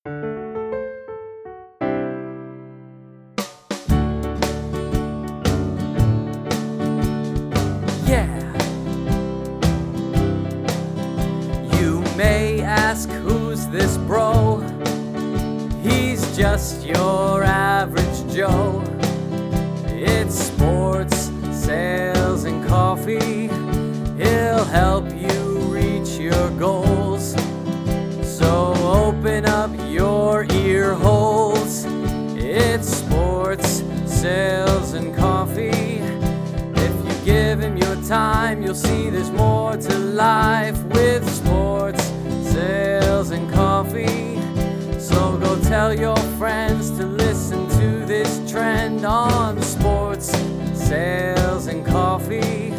You may ask, who's this bro? He's just your average Joe. It's sports, sales, and coffee. He'll help you reach your goals. So open up your ear holes. It's sports, sales, and coffee. If you give him your time, you'll see there's more to life with sports, sales, and coffee. So go tell your friends to listen to this trend on sports, sales, and coffee.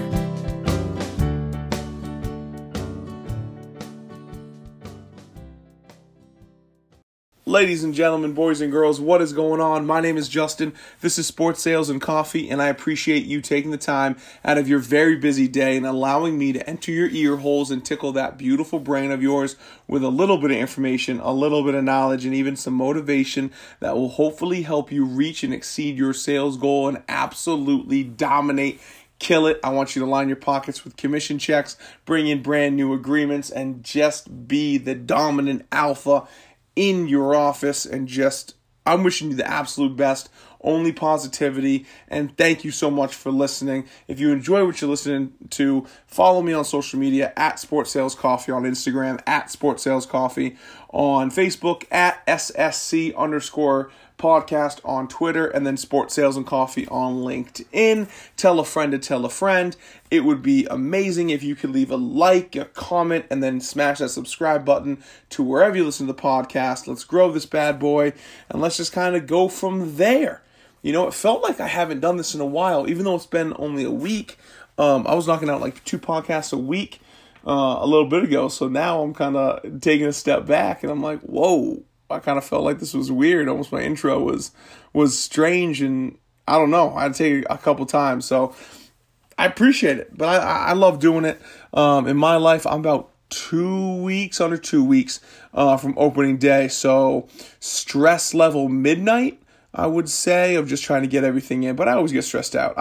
Ladies and gentlemen, boys and girls, what is going on? My name is Justin. This is Sports Sales and Coffee, and I appreciate you taking the time out of your very busy day and allowing me to enter your ear holes and tickle that beautiful brain of yours with a little bit of information, a little bit of knowledge, and even some motivation that will hopefully help you reach and exceed your sales goal and absolutely dominate. Kill it. I want you to line your pockets with commission checks, bring in brand new agreements, and just be the dominant alpha in your office. And just, I'm wishing you the absolute best, only positivity, and thank you so much for listening. If you enjoy what you're listening to, follow me on social media at Sports Sales Coffee on Instagram, at Sports Sales Coffee on Facebook, at SSC_podcast on Twitter, and then Sports Sales and Coffee on LinkedIn. Tell a friend to tell a friend. It would be amazing if you could leave a like, a comment, and then smash that subscribe button to wherever you listen to the podcast. Let's grow this bad boy, and let's just kind of go from there. You know, it felt like I haven't done this in a while, even though it's been only a week. I was knocking out like 2 podcasts a week a little bit ago, so now I'm kind of taking a step back, and I'm like, whoa, I kind of felt like this was weird. Almost my intro was strange, and I don't know, I had to take it a couple times, so I appreciate it, but I love doing it. In my life, I'm about 2 weeks, under 2 weeks from opening day, so stress level midnight, I would say, of just trying to get everything in. But I always get stressed out.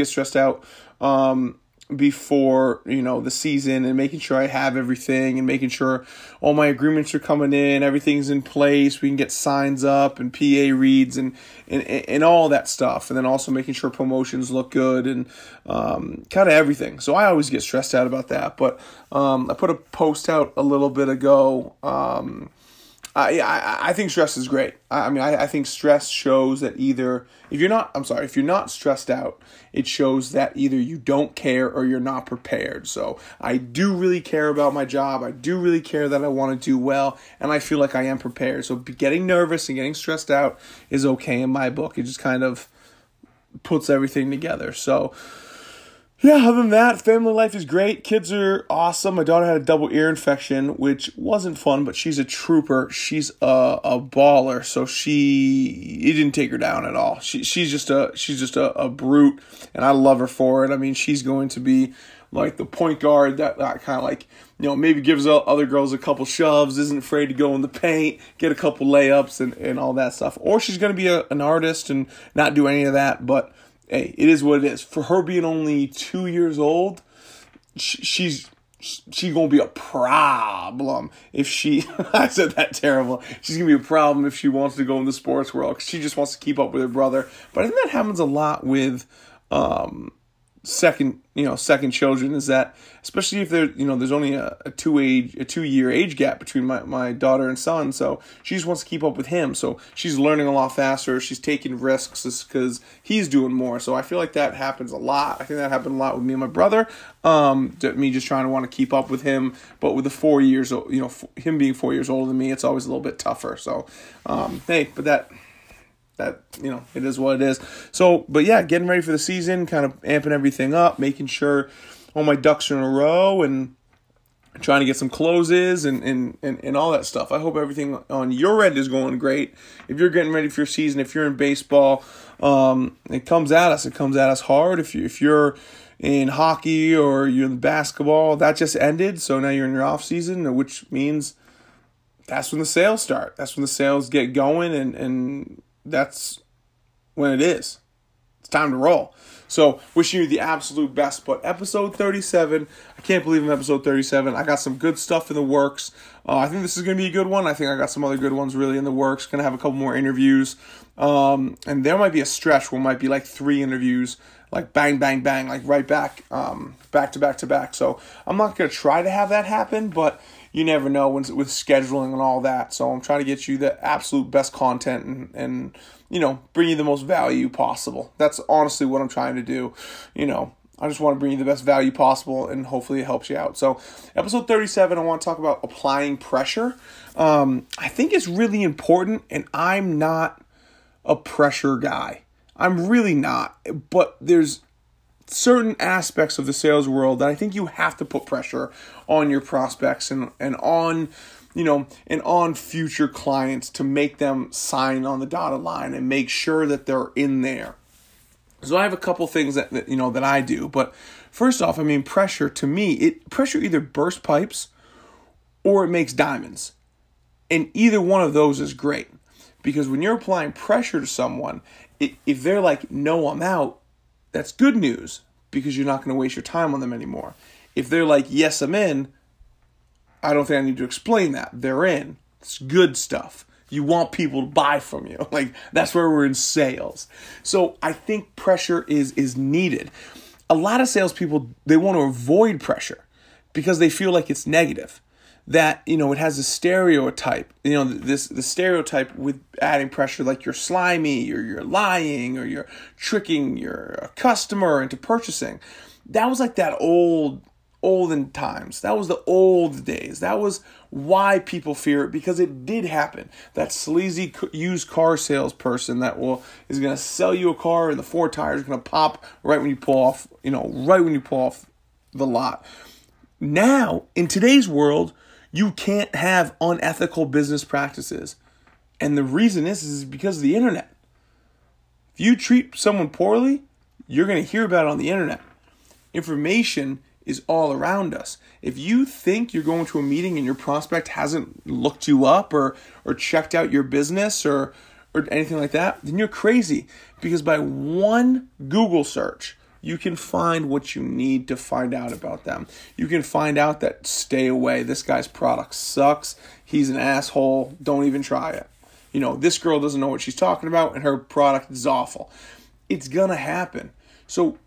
Before, the season, and making sure I have everything and making sure all my agreements are coming in, everything's in place, we can get signs up and PA reads and all that stuff. And then also making sure promotions look good and kind of everything. So I always get stressed out about that. But I put a post out a little bit ago. I think stress is great. I think stress shows that either, if you're not stressed out, it shows that either you don't care or you're not prepared. So I do really care about my job. I do really care that I want to do well, and I feel like I am prepared. So getting nervous and getting stressed out is okay in my book. It just kind of puts everything together. So yeah, other than that, family life is great. Kids are awesome. My daughter had a double ear infection, which wasn't fun, but she's a trooper. She's a baller, so it didn't take her down at all. She's just a brute, and I love her for it. I mean, she's going to be like the point guard that kind of like, maybe gives other girls a couple shoves, isn't afraid to go in the paint, get a couple layups and all that stuff. Or she's going to be an artist and not do any of that, but hey, it is what it is. For her being only 2 years old, she's gonna be a problem if she. I said that terrible. She's gonna be a problem if she wants to go in the sports world, because she just wants to keep up with her brother. But I think that happens a lot with second children, is that, especially if there's only a 2 year age gap between my daughter and son, so she just wants to keep up with him, so she's learning a lot faster, she's taking risks because he's doing more. So I feel like that happens a lot. I think that happened a lot with me and my brother, me just trying to want to keep up with him, but with the 4 years, him being 4 years older than me, it's always a little bit tougher. So hey, but that it is what it is. So, but yeah, getting ready for the season, kind of amping everything up, making sure all my ducks are in a row, and trying to get some closes and all that stuff. I hope everything on your end is going great. If you're getting ready for your season, if you're in baseball, it comes at us. It comes at us hard. If you're in hockey or you're in basketball, that just ended. So now you're in your off season, which means that's when the sales start. That's when the sales get going, and that's when it is. It's time to roll. So, wishing you the absolute best. But episode 37, I can't believe I'm episode 37. I got some good stuff in the works. I think this is going to be a good one. I think I got some other good ones really in the works. Going to have a couple more interviews. And there might be a stretch where it might be like 3 interviews, like bang, bang, bang, like right back, back to back to back. So, I'm not going to try to have that happen, but you never know with scheduling and all that. So, I'm trying to get you the absolute best content and bring you the most value possible. That's honestly what I'm trying to do. I just want to bring you the best value possible, and hopefully it helps you out. So, episode 37, I want to talk about applying pressure. I think it's really important, and I'm not a pressure guy. I'm really not. But there's certain aspects of the sales world that I think you have to put pressure on your prospects and on and on future clients to make them sign on the dotted line and make sure that they're in there. So I have a couple things that I do. But first off, pressure to me, pressure either bursts pipes or it makes diamonds. And either one of those is great. Because when you're applying pressure to someone, if they're like, no, I'm out, that's good news because you're not going to waste your time on them anymore. If they're like, yes, I'm in, I don't think I need to explain that. They're in. It's good stuff. You want people to buy from you. Like, that's where we're in sales. So I think pressure is needed. A lot of salespeople, they want to avoid pressure because they feel like it's negative. That, it has a stereotype. The stereotype with adding pressure, like you're slimy or you're lying or you're tricking your customer into purchasing. That was like that olden times. That was the old days. That was why people fear it, because it did happen. That sleazy used car salesperson that is going to sell you a car and the 4 tires are going to pop right when you pull off, the lot. Now, in today's world, you can't have unethical business practices. And the reason is because of the internet. If you treat someone poorly, you're going to hear about it on the internet. Information is all around us. If you think you're going to a meeting and your prospect hasn't looked you up or checked out your business or anything like that, then you're crazy. Because by one Google search, you can find what you need to find out about them. You can find out that stay away. This guy's product sucks. He's an asshole. Don't even try it. This girl doesn't know what she's talking about and her product is awful. It's going to happen. So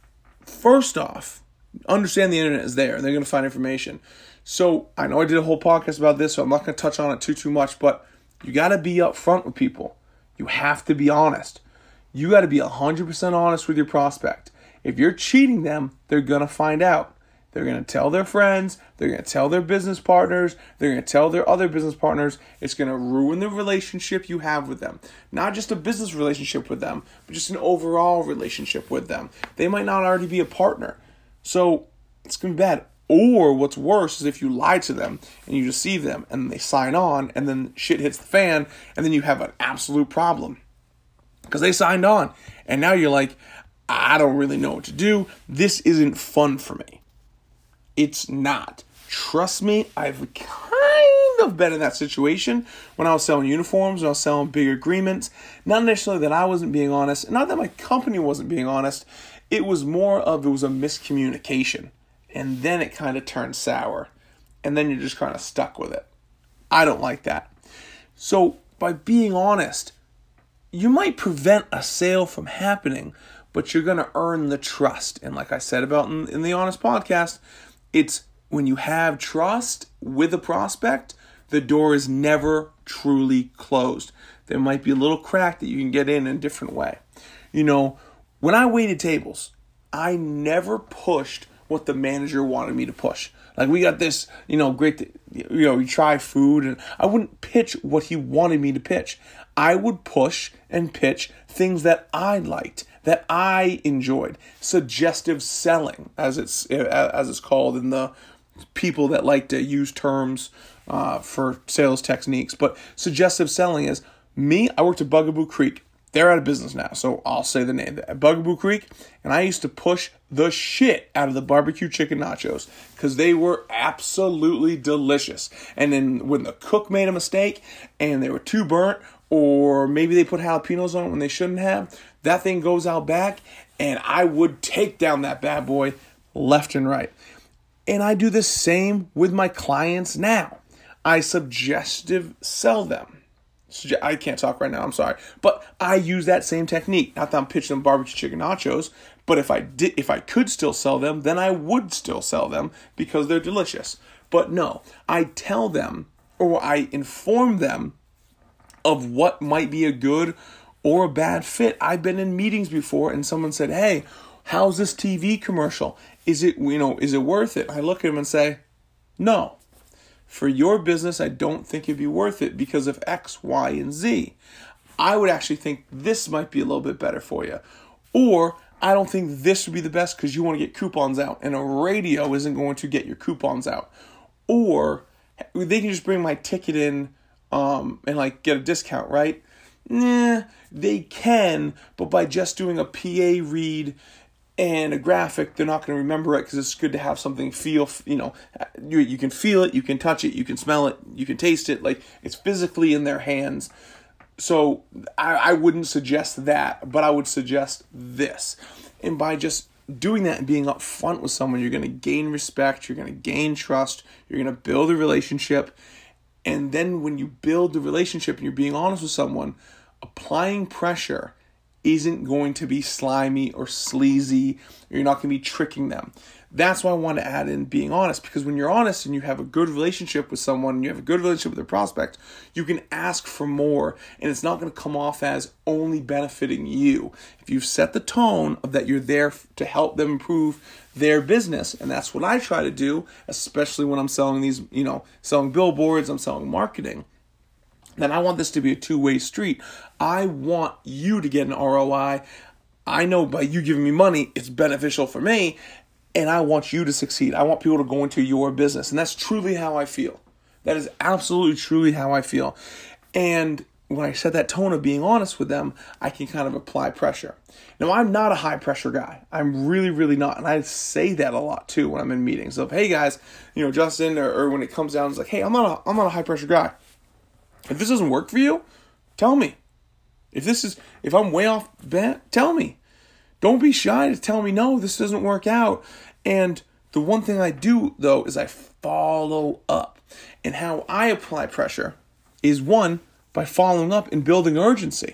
first off, understand the internet is there and they're going to find information. So I know I did a whole podcast about this, so I'm not going to touch on it too much, but you got to be upfront with people. You have to be honest. You got to be 100% honest with your prospect. If you're cheating them, they're going to find out. They're going to tell their friends. They're going to tell their business partners. They're going to tell their other business partners. It's going to ruin the relationship you have with them. Not just a business relationship with them, but just an overall relationship with them. They might not already be a partner. So it's going to be bad. Or what's worse is if you lie to them and you deceive them and they sign on and then shit hits the fan and then you have an absolute problem. Because they signed on. And now you're like, I don't really know what to do. This isn't fun for me. It's not. Trust me, I've kind of been in that situation when I was selling uniforms, when I was selling big agreements. Not necessarily that I wasn't being honest, not that my company wasn't being honest. It was a miscommunication. And then it kind of turned sour. And then you're just kind of stuck with it. I don't like that. So by being honest, you might prevent a sale from happening, but you're going to earn the trust. And like I said about in the Honest Podcast, it's when you have trust with a prospect, the door is never truly closed. There might be a little crack that you can get in a different way. When I waited tables, I never pushed what the manager wanted me to push. Like, we got this, great, you try food, and I wouldn't pitch what he wanted me to pitch. I would push and pitch things that I liked, that I enjoyed. Suggestive selling, as it's called in the people that like to use terms for sales techniques. But suggestive selling is me. I worked at Bugaboo Creek. They're out of business now, so I'll say the name. Bugaboo Creek, and I used to push the shit out of the barbecue chicken nachos because they were absolutely delicious. And then when the cook made a mistake and they were too burnt, or maybe they put jalapenos on it when they shouldn't have, that thing goes out back, and I would take down that bad boy left and right. And I do the same with my clients now. I suggestive sell them. I can't talk right now, I'm sorry. But I use that same technique. Not that I'm pitching them barbecue chicken nachos, but if I could still sell them, then I would still sell them because they're delicious. But no, I tell them, or I inform them of what might be a good or a bad fit. I've been in meetings before and someone said, "Hey, how's this TV commercial? Is it worth it?" I look at them and say, "No. For your business, I don't think it'd be worth it because of X, Y, and Z. I would actually think this might be a little bit better for you. Or I don't think this would be the best because you want to get coupons out, and a radio isn't going to get your coupons out. Or they can just bring my ticket in and like get a discount, right?" Nah, they can, but by just doing a PA read and a graphic, they're not going to remember it because it's good to have something feel, you can feel it, you can touch it, you can smell it, you can taste it, like it's physically in their hands. So I wouldn't suggest that, but I would suggest this. And by just doing that and being upfront with someone, you're going to gain respect, you're going to gain trust, you're going to build a relationship. And then when you build the relationship and you're being honest with someone, applying pressure isn't going to be slimy or sleazy, or you're not going to be tricking them. That's why I want to add in being honest, because when you're honest and you have a good relationship with someone, and you have a good relationship with their prospect, you can ask for more, and it's not going to come off as only benefiting you. If you've set the tone of that you're there to help them improve their business, and that's what I try to do, especially when I'm selling these, selling billboards, I'm selling marketing, then I want this to be a two-way street. I want you to get an ROI. I know by you giving me money, it's beneficial for me, and I want you to succeed. I want people to go into your business, and that's truly how I feel. That is absolutely, truly how I feel. And when I set that tone of being honest with them, I can kind of apply pressure. Now, I'm not a high-pressure guy. I'm really, really not, and I say that a lot, too, when I'm in meetings. Of, hey, guys, Justin, or when it comes down, it's like, hey, I'm not a high-pressure guy. If this doesn't work for you, tell me. If I'm way off bat, tell me. Don't be shy to tell me, no, this doesn't work out. And the one thing I do, though, is I follow up. And how I apply pressure is, one, by following up and building urgency.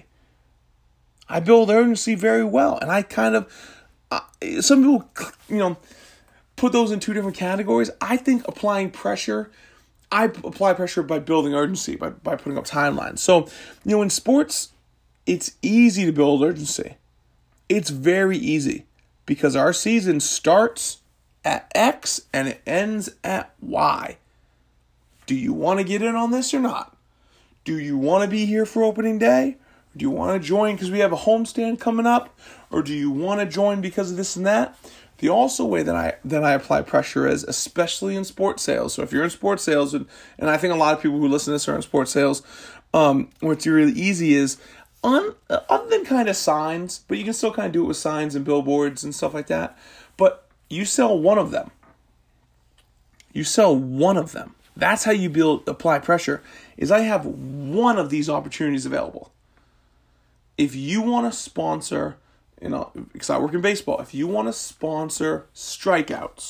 I build urgency very well. And I kind of, some people, put those in two different categories. I think applying pressure, I apply pressure by building urgency, by putting up timelines. So, in sports, it's easy to build urgency. It's very easy because our season starts at X and it ends at Y. Do you want to get in on this or not? Do you want to be here for opening day? Do you want to join because we have a homestand coming up? Or do you want to join because of this and that? The also way that I apply pressure is, especially in sports sales. So if you're in sports sales, and I think a lot of people who listen to this are in sports sales, what's really easy is, other than kind of signs, but you can still kind of do it with signs and billboards and stuff like that. But you sell one of them. That's how you apply pressure, is I have one of these opportunities available. If you want to sponsor, because I work in baseball, if you want to sponsor strikeouts,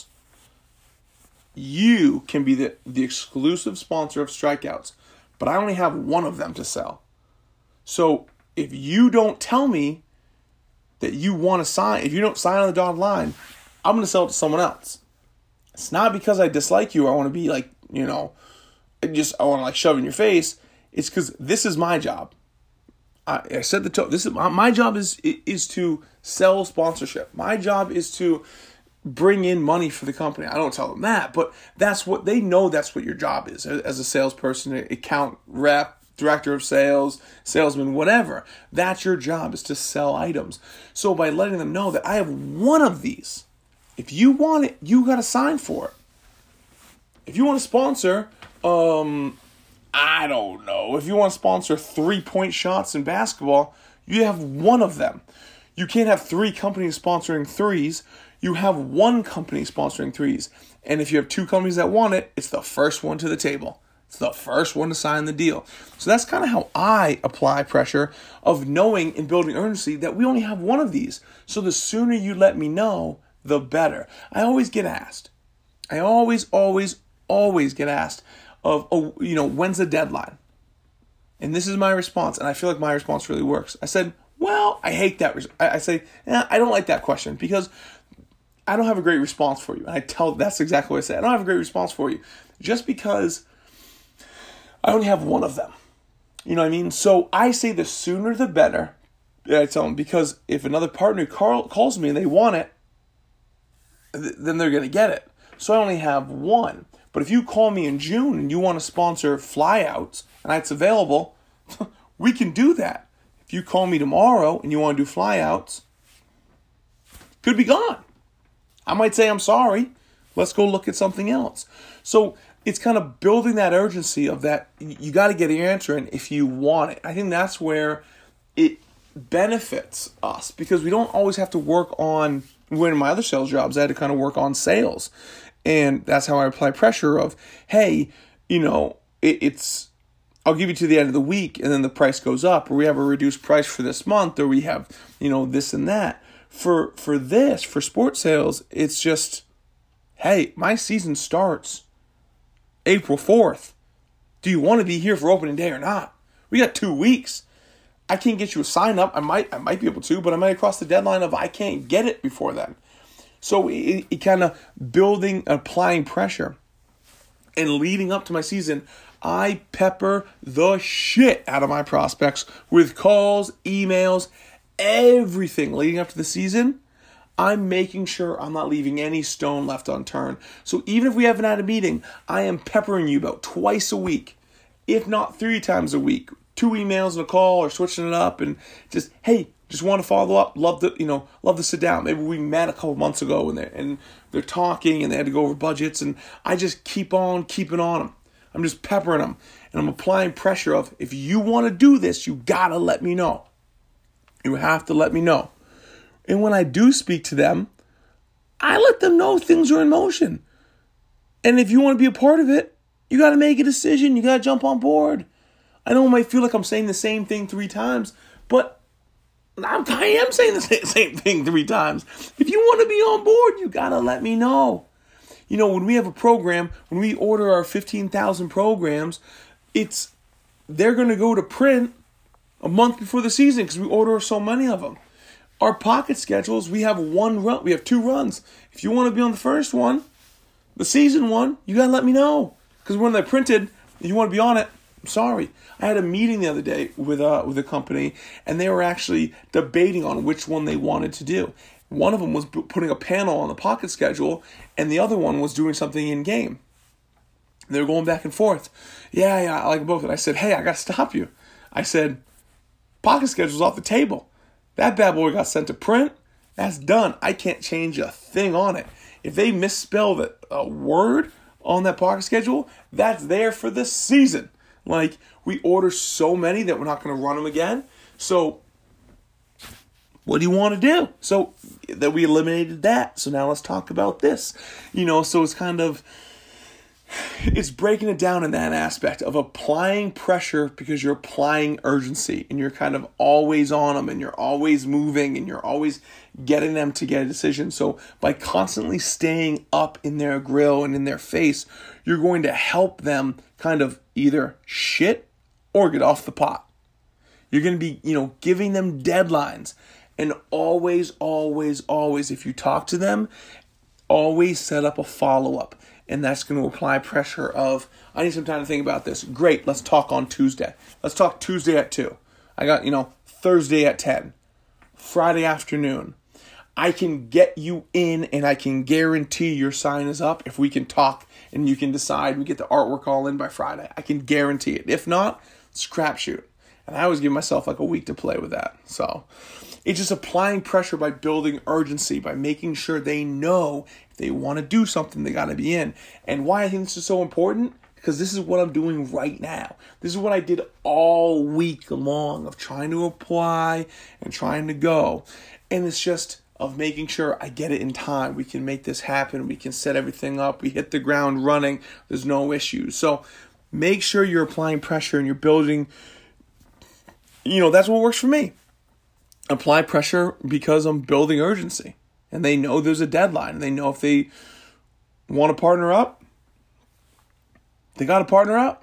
you can be the exclusive sponsor of strikeouts, but I only have one of them to sell. So if you don't tell me that you want to sign, if you don't sign on the dotted line, I'm going to sell it to someone else. It's not because I dislike you or I want to be like, I want to like shove in your face. It's because this is my job. I said the tone. This is my job is to sell sponsorship. My job is to bring in money for the company. I don't tell them that, but that's what they know. That's what your job is as a salesperson, account rep, director of sales, salesman, whatever. That's your job, is to sell items. So by letting them know that I have one of these, if you want it, you got to sign for it. If you want to sponsor, I don't know. If you want to sponsor 3-point shots in basketball, You have one of them. You can't have 3 companies sponsoring 3s. You have one company sponsoring 3s. And if you have 2 companies that want it, it's the first one to the table. It's the first one to sign the deal. So that's kind of how I apply pressure, of knowing and building urgency that we only have one of these. So the sooner you let me know, the better. I always get asked. I always get asked of, when's the deadline? And this is my response, and I feel like my response really works. I said, well, I hate that. I say, I don't like that question because I don't have a great response for you. And that's exactly what I say. I don't have a great response for you just because I only have one of them. You know what I mean? So I say the sooner the better. I tell them, because if another partner calls me and they want it, then they're going to get it. So I only have one. But if you call me in June and you want to sponsor flyouts and it's available, we can do that. If you call me tomorrow and you want to do flyouts, could be gone. I might say, I'm sorry. Let's go look at something else. So it's kind of building that urgency of that. You got to get your answer in if you want it. I think that's where it benefits us, because we don't always have to work on, when in my other sales jobs, I had to kind of work on sales. And that's how I apply pressure of, hey, it's, I'll give you to the end of the week and then the price goes up, or we have a reduced price for this month, or we have, this and that. For sports sales, it's just, hey, my season starts April 4th. Do you want to be here for opening day or not? We got 2 weeks. I can't get you a sign up. I might be able to, but I might cross the deadline of I can't get it before then. So it kind of applying pressure. And leading up to my season, I pepper the shit out of my prospects with calls, emails, everything leading up to the season. I'm making sure I'm not leaving any stone left unturned. So even if we haven't had a meeting, I am peppering you about twice a week, if not 3 times a week. 2 emails and a call, or switching it up, and just, hey, just want to follow up. Love to sit down. Maybe we met a couple months ago and they're talking and they had to go over budgets, and I just keep on keeping on them. I'm just peppering them, and I'm applying pressure of, if you want to do this, you gotta let me know. You have to let me know. And when I do speak to them, I let them know things are in motion. And if you want to be a part of it, you got to make a decision. You got to jump on board. I know it might feel like I'm saying the same thing 3 times, but I am saying the same thing 3 times. If you want to be on board, you got to let me know. When we have a program, when we order our 15,000 programs, they're going to go to print a month before the season because we order so many of them. Our pocket schedules, we have 1 run. We have 2 runs. If you want to be on the first one, the season one, you got to let me know. Because when they're printed, you want to be on it, I'm sorry. I had a meeting the other day with a company, and they were actually debating on which one they wanted to do. One of them was putting a panel on the pocket schedule, and the other one was doing something in-game. They were going back and forth. Yeah, I like both. And I said, hey, I got to stop you. I said, pocket schedule's off the table. That bad boy got sent to print. That's done. I can't change a thing on it. If they misspell a word on that pocket schedule, that's there for the season. Like, we order so many that we're not going to run them again. So, what do you want to do? So, that we eliminated that. So, now let's talk about this. So it's kind of, it's breaking it down in that aspect of applying pressure because you're applying urgency and you're kind of always on them and you're always moving and you're always getting them to get a decision. So by constantly staying up in their grill and in their face, you're going to help them kind of either shit or get off the pot. You're going to be, giving them deadlines, and always, if you talk to them, always set up a follow-up. And that's going to apply pressure of, I need some time to think about this. Great, let's talk on Tuesday. Let's talk Tuesday at 2. I got, Thursday at 10. Friday afternoon. I can get you in, and I can guarantee your sign is up if we can talk and you can decide we get the artwork all in by Friday. I can guarantee it. If not, it's a crapshoot. And I always give myself like a week to play with that. So it's just applying pressure by building urgency, by making sure they know if they want to do something, they got to be in. And why I think this is so important, because this is what I'm doing right now. This is what I did all week long of trying to apply and trying to go. And it's just of making sure I get it in time. We can make this happen. We can set everything up. We hit the ground running. There's no issues. So make sure you're applying pressure and you're building. That's what works for me. Apply pressure because I'm building urgency. And they know there's a deadline. And they know if they want to partner up, they got to partner up.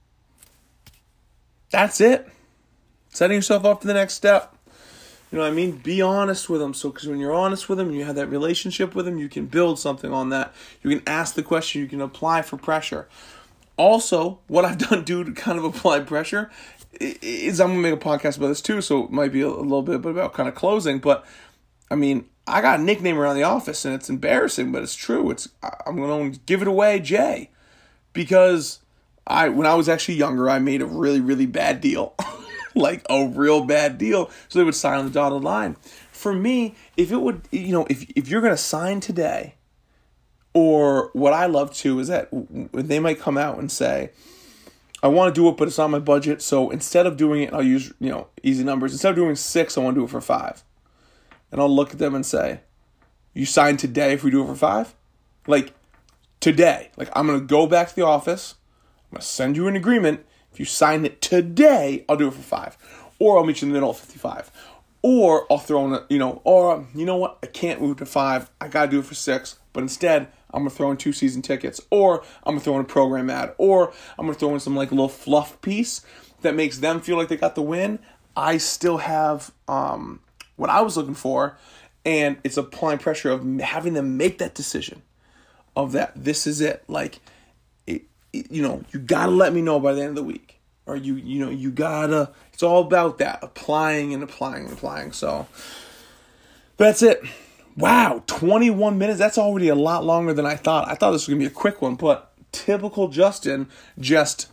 That's it. Setting yourself up for the next step. You know what I mean? Be honest with them. So, because when you're honest with them, and you have that relationship with them, you can build something on that. You can ask the question. You can apply for pressure. Also, what I've done to kind of apply pressure is I'm going to make a podcast about this too, so it might be a little bit about kind of closing. But, I mean, I got a nickname around the office, and it's embarrassing, but it's true. I'm going to give it away, Jay. Because when I was actually younger, I made a really, really bad deal. Like a real bad deal. So they would sign on the dotted line. For me, if it would, if you're going to sign today, or what I love too is that they might come out and say, I want to do it, but it's on my budget. So instead of doing it, I'll use, easy numbers. Instead of doing 6, I want to do it for 5. And I'll look at them and say, you sign today if we do it for 5? Like today. Like I'm going to go back to the office. I'm going to send you an agreement. If you sign it today, I'll do it for 5. Or I'll meet you in the middle of 55. Or I'll throw in or you know what? I can't move to 5. I got to do it for 6. But instead, I'm going to throw in 2 season tickets. Or I'm going to throw in a program ad. Or I'm going to throw in some like little fluff piece that makes them feel like they got the win. I still have what I was looking for. And it's applying pressure of having them make that decision. Of that, this is it. Like, you gotta let me know by the end of the week, or you gotta. It's all about that applying and applying and applying. So that's it. Wow, 21 minutes. That's already a lot longer than I thought. I thought this was gonna be a quick one, but typical Justin, just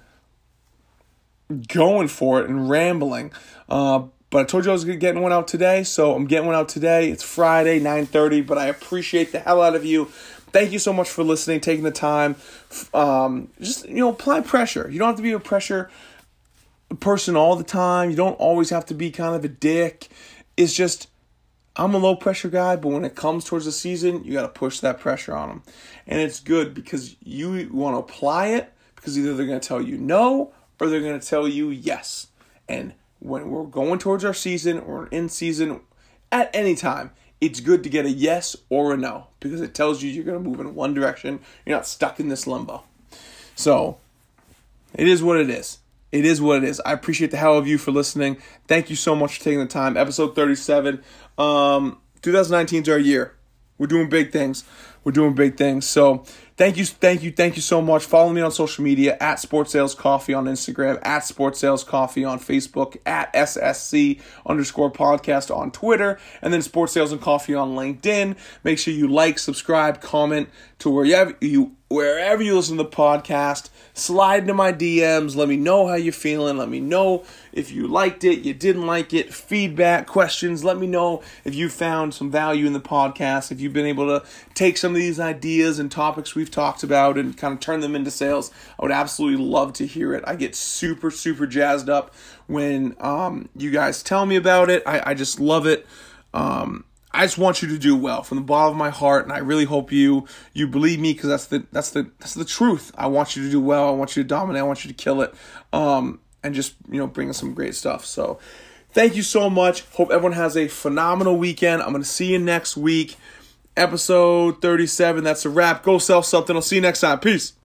going for it and rambling. But I told you I was getting one out today, so I'm getting one out today. It's Friday, 9:30. But I appreciate the hell out of you. Thank you so much for listening, taking the time. Just, apply pressure. You don't have to be a pressure person all the time. You don't always have to be kind of a dick. It's just, I'm a low pressure guy, but when it comes towards the season, you got to push that pressure on them. And it's good because you want to apply it because either they're going to tell you no or they're going to tell you yes. And when we're going towards our season or in season at any time, it's good to get a yes or a no because it tells you you're going to move in one direction. You're not stuck in this limbo. So it is what it is. It is what it is. I appreciate the hell of you for listening. Thank you so much for taking the time. Episode 37. 2019 is our year. We're doing big things. So thank you so much. Follow me on social media at Sports Sales Coffee on Instagram, at Sports Sales Coffee on Facebook, at SSC_podcast on Twitter, and then Sports Sales and Coffee on LinkedIn. Make sure you like, subscribe, comment to wherever you listen to the podcast. Slide into my DMs. Let me know how you're feeling. Let me know if you liked it, you didn't like it, feedback, questions. Let me know if you found some value in the podcast, if you've been able to take some of these ideas and topics we've talked about and kind of turn them into sales. I would absolutely love to hear it. I get super, super jazzed up when you guys tell me about it. I just love it. I just want you to do well from the bottom of my heart, and I really hope you believe me because that's the truth. I want you to do well. I want you to dominate. I want you to kill it, and just bring us some great stuff. So, thank you so much. Hope everyone has a phenomenal weekend. I'm gonna see you next week, episode 37. That's a wrap. Go sell something. I'll see you next time. Peace.